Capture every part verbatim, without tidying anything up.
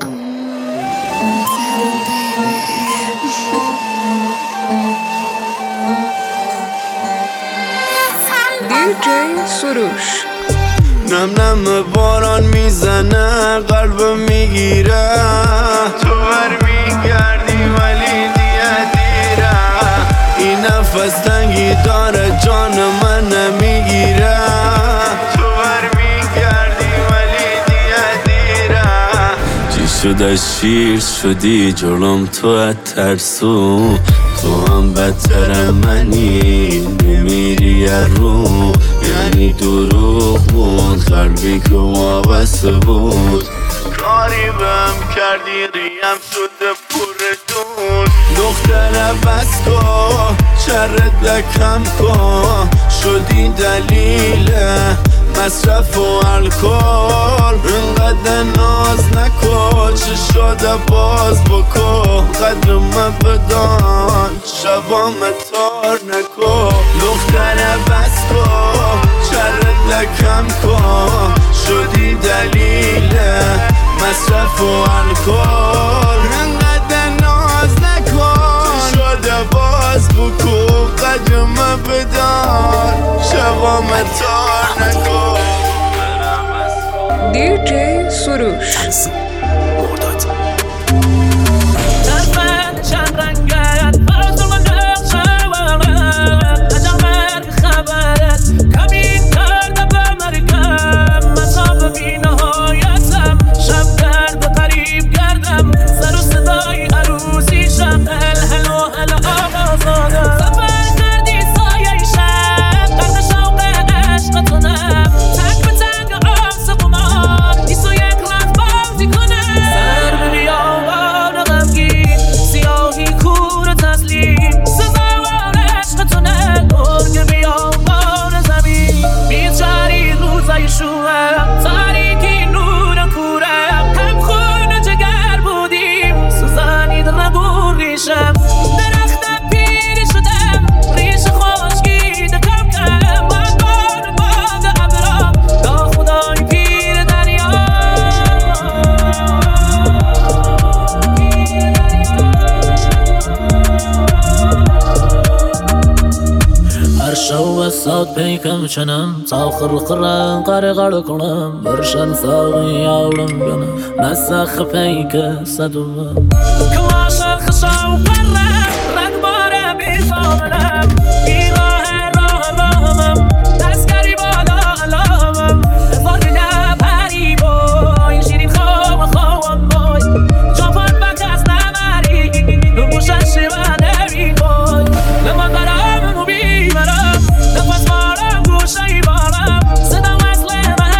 دیجی سروش. نم نم باران میزنه قلبم میگیره، تو بر میگردی ولی دیگه دیره، این نفس تنگی داره جان من نمیگیره، تو بر میگردی ولی دیگه دیره، چی شده شیر شدی جلوم تو ترسو، تو هم بدتر منی نمیری رو، یعنی دروغ بود قلبی که وابسته بود، کاری بهم کردی ریم شده پورتون، دختر بس کن شرط کم کن، شدی دلیل مصرف و الکل، اینقدر ناز نکن، چه شده باز بکن، قدر من بدان شبام تار نکن، دختر بس کن شرط کم کن، شدی دلیل مصرف و الکل، اینقدر ناز نکن، چه شده باز بکن، قدر من بدان شبام تار نکن. دیجی سروش. ساعت پیکم چنم تا خرخرم قره قره کنم، برشن ساقی آولم گنم نسخ پیک صدوم کلاشر خشاو پرم رنگ باره بیفامنم ای راه راه راهمم دستگری بالا علامم ازار بله پری بای شیرین خواه خواهم بای جاپان بکس نمری نموشن شیوه نمی بای لما برام مبی برام نفس بارم گوشه بارم صدا وصل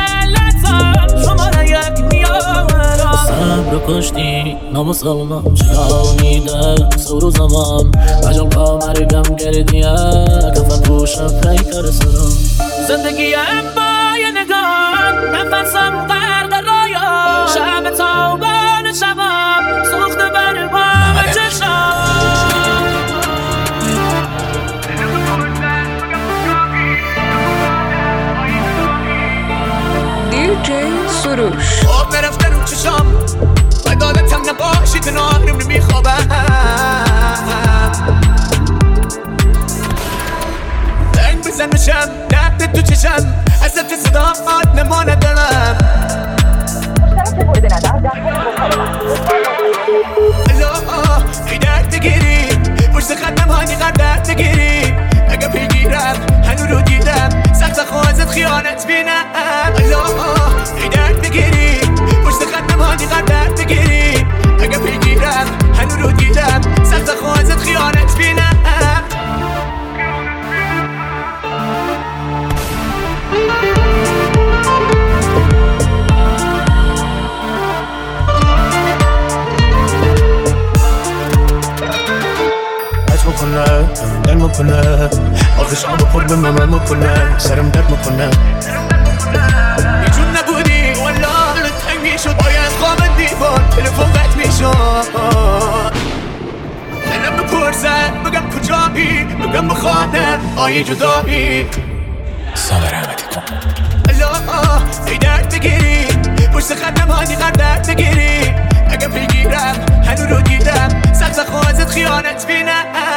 محلتم شماره یک میارم صبر کشتی نامسلمم شنیده سور و زمان عجل پا مرگم گردیه کفن پوشم پیکر سرم زندگیم با یه نگاه نفسم غرق رایا شب تابان شبم سوخت بر بام چشم دیجی سروش. آب نرفته رو چشم بدالتم نباشی کنارم نمیخوابم، زنگ بزن بشم درد تو چشم ازت صداقات نما ندارم، ای درد بگیری پشت خدم هانی قد درد بگیری، اگه پیگیرم هنو رو دیدم سخت خوازت خیانت بینم، ای درد بگیری پشت خدم هانی قد درد بگیری، اگه پیگیرم هنو رو دیدم سخت خوازت خیانت بینم. میکنه دل میکنه آخش آب پر به من میکنه سرم درد میکنه میجون نبودی والله دلت تنگ میشد باید خواب دیوار تلفن قطع میشد، دلم بپرسن بگم کجایی بگم بخوانم آیه جدایی سال رحمتی کن الله ای درد بگیری پشت خدم هانی قد درد بگیری، خیانت بینم